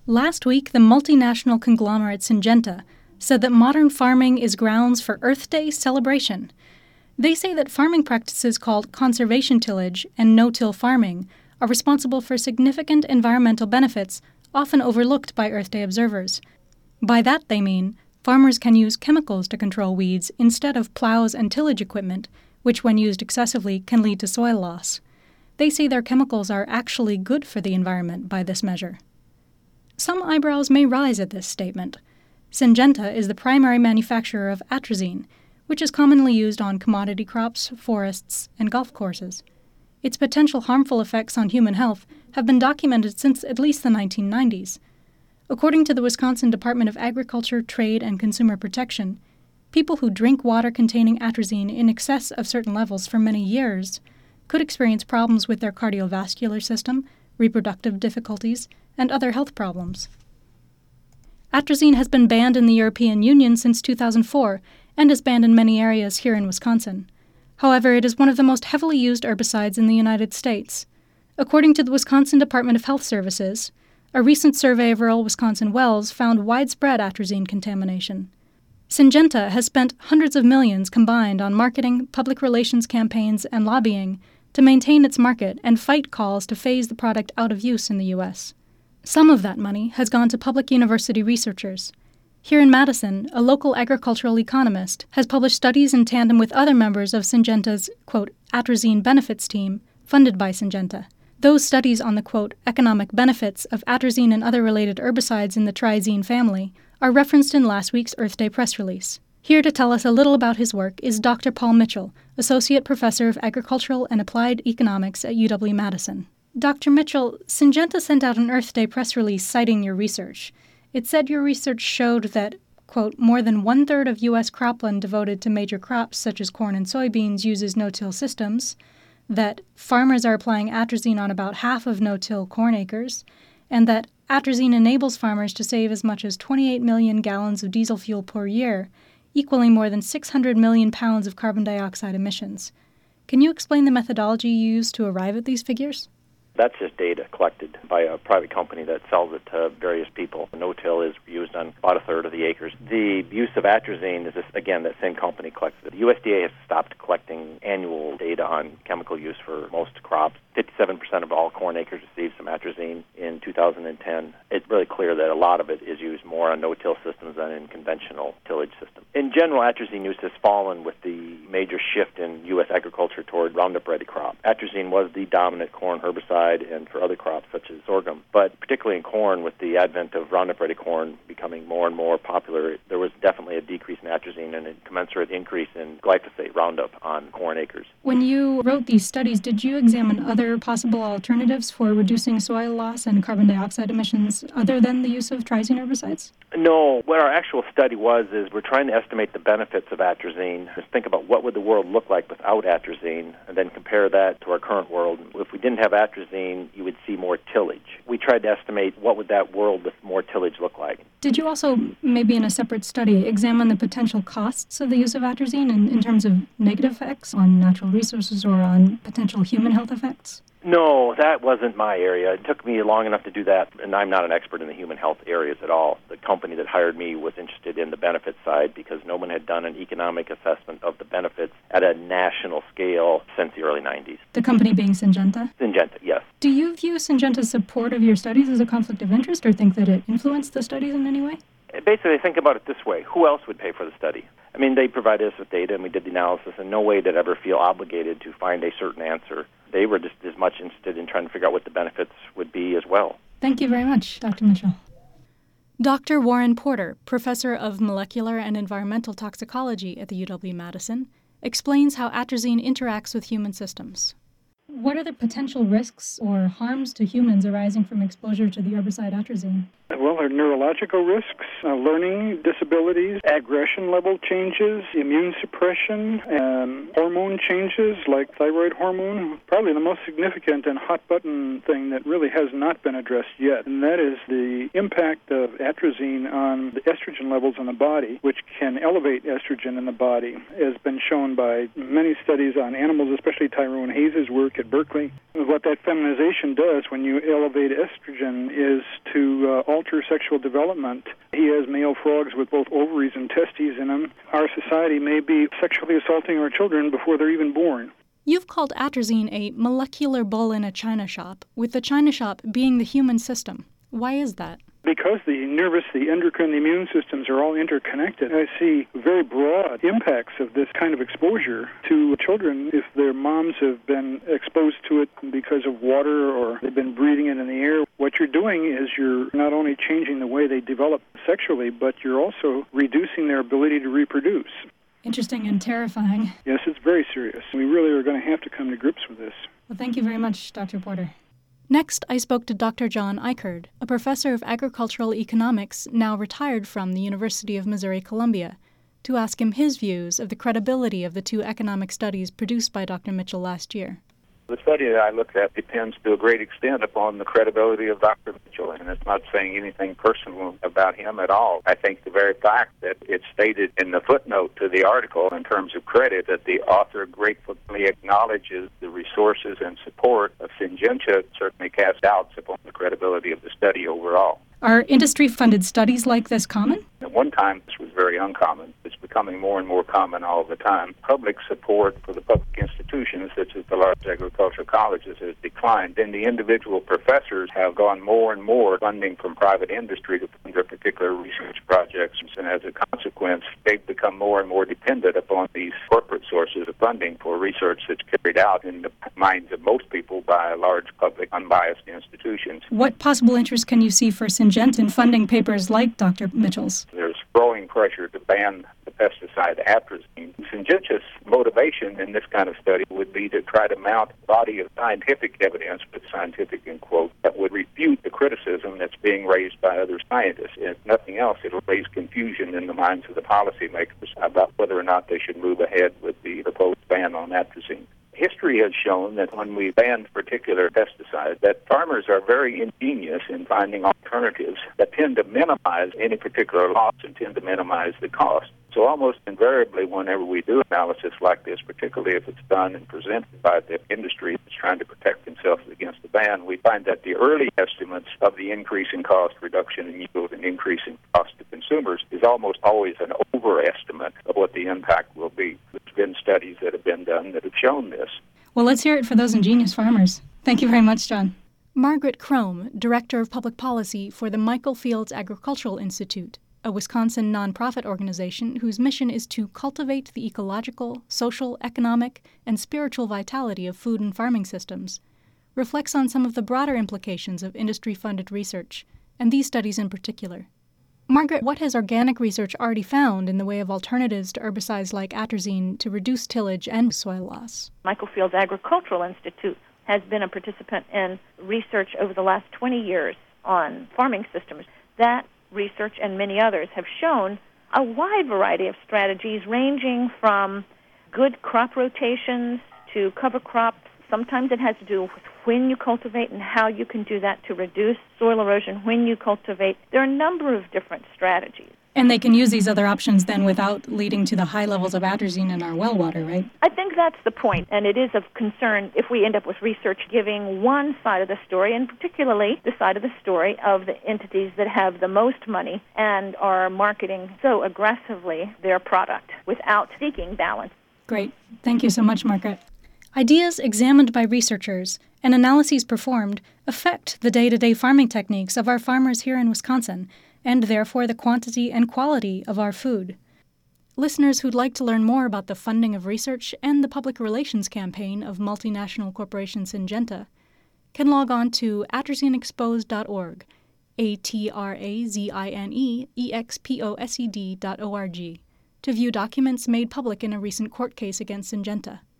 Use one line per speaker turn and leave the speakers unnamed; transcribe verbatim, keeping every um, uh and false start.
Last week, the multinational conglomerate Syngenta said that modern farming is grounds for Earth Day celebration. They say that farming practices called conservation tillage and no-till farming are responsible for significant environmental benefits often overlooked by Earth Day observers. By that they mean farmers can use chemicals to control weeds instead of plows and tillage equipment, which when used excessively can lead to soil loss. They say their chemicals are actually good for the environment by this measure. Some eyebrows may rise at this statement. Syngenta is the primary manufacturer of atrazine, which is commonly used on commodity crops, forests, and golf courses. Its potential harmful effects on human health have been documented since at least the nineteen nineties. According to the Wisconsin Department of Agriculture, Trade, and Consumer Protection, people who drink water containing atrazine in excess of certain levels for many years could experience problems with their cardiovascular system, reproductive difficulties, and other health problems. Atrazine has been banned in the European Union since two thousand four and is banned in many areas here in Wisconsin. However, it is one of the most heavily used herbicides in the United States. According to the Wisconsin Department of Health Services, a recent survey of rural Wisconsin wells found widespread atrazine contamination. Syngenta has spent hundreds of millions combined on marketing, public relations campaigns, and lobbying to maintain its market and fight calls to phase the product out of use in the U S Some of that money has gone to public university researchers. Here in Madison, a local agricultural economist has published studies in tandem with other members of Syngenta's, quote, atrazine benefits team, funded by Syngenta. Those studies on the, quote, economic benefits of atrazine and other related herbicides in the trizine family are referenced in last week's Earth Day press release. Here to tell us a little about his work is Doctor Paul Mitchell, Associate Professor of Agricultural and Applied Economics at U W-Madison. Doctor Mitchell, Syngenta sent out an Earth Day press release citing your research. It said your research showed that, quote, more than one-third of U S cropland devoted to major crops such as corn and soybeans uses no-till systems, that farmers are applying atrazine on about half of no-till corn acres, and that atrazine enables farmers to save as much as twenty-eight million gallons of diesel fuel per year, equaling more than six hundred million pounds of carbon dioxide emissions. Can you explain the methodology you used to arrive at these figures?
That's just data collected by a private company that sells it to various people. No-till is used on about a third of the acres. The use of atrazine is, this, again, that same company collects it. The U S D A has stopped collecting annual data on chemical use for most crops. fifty-seven percent of all corn acres received some atrazine in two thousand ten. It's really clear that a lot of it is used more on no-till systems than in conventional tillage systems. In general, atrazine use has fallen with the major shift in U S agriculture toward Roundup-Ready crop. Atrazine was the dominant corn herbicide and for other crops such as sorghum. But particularly in corn, with the advent of Roundup-Ready corn becoming more and more popular, there was definitely a decrease in atrazine and a commensurate increase in glyphosate Roundup on corn acres.
When you wrote these studies, did you examine other possible alternatives for reducing soil loss and carbon dioxide emissions other than the use of trizine herbicides?
No. What our actual study was is we're trying to estimate the benefits of atrazine. Just think about what would the world look like without atrazine, and then compare that to our current world. If we didn't have atrazine, you would see more tillage. We tried to estimate what would that world with more tillage look like.
Did you also, maybe in a separate study, examine the potential costs of the use of atrazine in, in terms of negative effects on natural resources or on potential human health effects?
No, that wasn't my area. It took me long enough to do that, and I'm not an expert in the human health areas at all. The company that hired me was interested in the benefits side because no one had done an economic assessment of the benefits at a national scale since the early nineties.
The company being Syngenta?
Syngenta, yes.
Do you view Syngenta's support of your studies as a conflict of interest or think that it influenced the studies in any way?
Basically, think about it this way. Who else would pay for the study? I mean, they provided us with data, and we did the analysis, and no way did I ever feel obligated to find a certain answer. They were just as much interested in trying to figure out what the benefits would be as well.
Thank you very much, Doctor Mitchell. Doctor Warren Porter, professor of molecular and environmental toxicology at the U W-Madison, explains how atrazine interacts with human systems. What are the potential risks or harms to humans arising from exposure to the herbicide atrazine?
Well, there are neurological risks, uh, learning disabilities, aggression level changes, immune suppression, and hormone changes like thyroid hormone. Probably the most significant and hot-button thing that really has not been addressed yet, and that is the impact of atrazine on the estrogen levels in the body, which can elevate estrogen in the body, has been shown by many studies on animals, especially Tyrone Hayes' work at at Berkeley. What that feminization does when you elevate estrogen is to uh, alter sexual development. He has male frogs with both ovaries and testes in them. Our society may be sexually assaulting our children before they're even born.
You've called atrazine a molecular bull in a china shop, with the china shop being the human system. Why is that?
Because the nervous, the endocrine, the immune systems are all interconnected, I see very broad impacts of this kind of exposure to children. If their moms have been exposed to it because of water or they've been breathing it in the air, what you're doing is you're not only changing the way they develop sexually, but you're also reducing their ability to reproduce.
Interesting and terrifying.
Yes, it's very serious. We really are going to have to come to grips with this.
Well, thank you very much, Doctor Porter. Next, I spoke to Doctor John Eichard, a professor of agricultural economics now retired from the University of Missouri-Columbia, to ask him his views of the credibility of the two economic studies produced by Doctor Mitchell last year.
The study that I looked at depends to a great extent upon the credibility of Doctor Mitchell, and it's not saying anything personal about him at all. I think the very fact that it's stated in the footnote to the article in terms of credit that the author gratefully acknowledges the resources and support of Syngenta certainly casts doubts upon the credibility of the study overall.
Are industry-funded studies like this common?
At one time, this was very uncommon. It's becoming more and more common all the time. Public support for the public institutions, such as the large agricultural colleges, has declined. And the individual professors have gone more and more funding from private industry to fund their particular research projects. And as a consequence, they've become more and more dependent upon these corporate sources of funding for research that's carried out in the minds of most people by large public, unbiased institutions.
What possible interest can you see for Syngenta in funding papers like Doctor Mitchell's?
There's growing pressure to ban the pesticide atrazine. Syngenta's motivation in this kind of study would be to try to mount a body of scientific evidence, but scientific in quote, that would refute the criticism that's being raised by other scientists. If nothing else, it'll raise confusion in the minds of the policymakers about whether or not they should move ahead with the proposed ban on atrazine. History has shown that when we banned particular pesticides, that farmers are very ingenious in finding alternatives that tend to minimize any particular loss and tend to minimize the cost. So almost invariably, whenever we do analysis like this, particularly if it's done and presented by the industry that's trying to protect themselves against the ban, we find that the early estimates of the increase in cost, reduction in yield, and increase in cost to consumers is almost always an overestimate of what the impact will be. There's been studies that have been done that have shown this.
Well, let's hear it for those ingenious farmers. Thank you very much, John. Margaret Crome, Director of Public Policy for the Michael Fields Agricultural Institute, a Wisconsin nonprofit organization whose mission is to cultivate the ecological, social, economic, and spiritual vitality of food and farming systems, reflects on some of the broader implications of industry-funded research, and these studies in particular. Margaret, what has organic research already found in the way of alternatives to herbicides like atrazine to reduce tillage and soil loss?
Michael Fields Agricultural Institute has been a participant in research over the last twenty years on farming systems. That research and many others have shown a wide variety of strategies ranging from good crop rotations to cover crops. Sometimes it has to do with when you cultivate and how you can do that to reduce soil erosion when you cultivate. There are a number of different strategies.
And they can use these other options then without leading to the high levels of atrazine in our well water, right?
I think that's the point, and it is of concern if we end up with research giving one side of the story, and particularly the side of the story of the entities that have the most money and are marketing so aggressively their product without seeking balance.
Great. Thank you so much, Margaret. Ideas examined by researchers and analyses performed affect the day-to-day farming techniques of our farmers here in Wisconsin, and therefore the quantity and quality of our food. Listeners who'd like to learn more about the funding of research and the public relations campaign of multinational corporation Syngenta can log on to atrazine exposed dot org, A T R A Z I N E E X P O S E D dot O R G, to view documents made public in a recent court case against Syngenta.